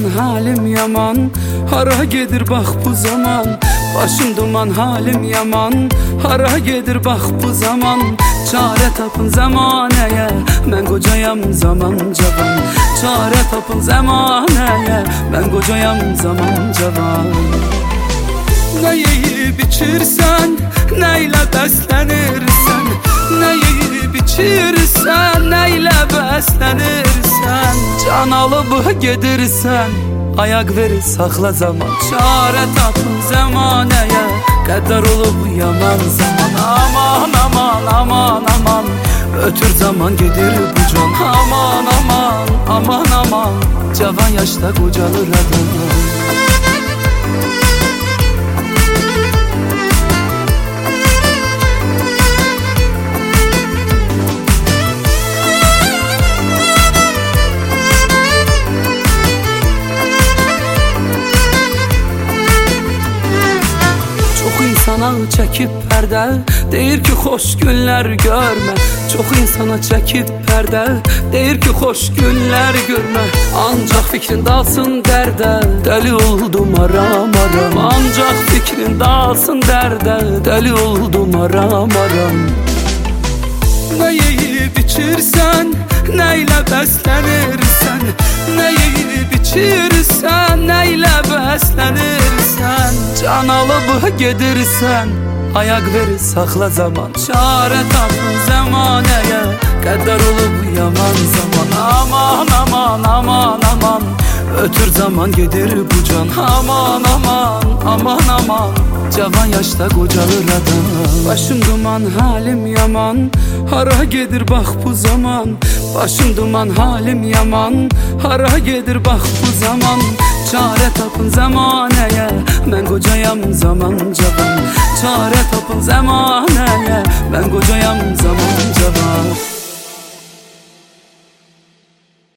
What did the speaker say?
duman halim yaman, hara gedir bak bu zaman. Başım duman halim yaman, hara gedir bak bu zaman. Çare tapın zamaneye, ben kocayam zaman cavan. Çare tapın zamaneye, ben kocayam zaman cavan. Ne yiyip içirsen, neyle beslenirsen. Ne yiyip içirsen, neyle beslenirsen. Can alıp gedirsen, ayak verir sakla zaman. Çare tapın zamaneye, kadar olup yaman zaman. Aman aman aman aman, ötür zaman gelir bu can. Aman aman aman aman, cavan yaşta kocalır adam. İnsana çekip perde, deyir ki hoş günler görme. Çok insana çekip perde, deyir ki hoş günler görme. Ancak fikrin dalsın derde, deli oldum aram aram. Ancak fikrin dalsın derde, deli oldum aram aram. Ne yiyip içirsen, neyle beslenirsen. Ne yiyip içirsen, neyle beslenirsen. Can alıp gedirsen, ayak verir sakla zaman. Çare tapın zamaneye, kadar olup yaman zaman. Aman aman aman aman, ötür zaman gedir bu can. Aman aman aman aman, cavan yaşta kocalır adam. Başım duman halim yaman, hara gedir bak bu zaman. Başım duman halim yaman, hara gedir bak bu zaman. Çare tapın zamaneye, ben kocayam zaman cavan. Çare tapın zamaneye,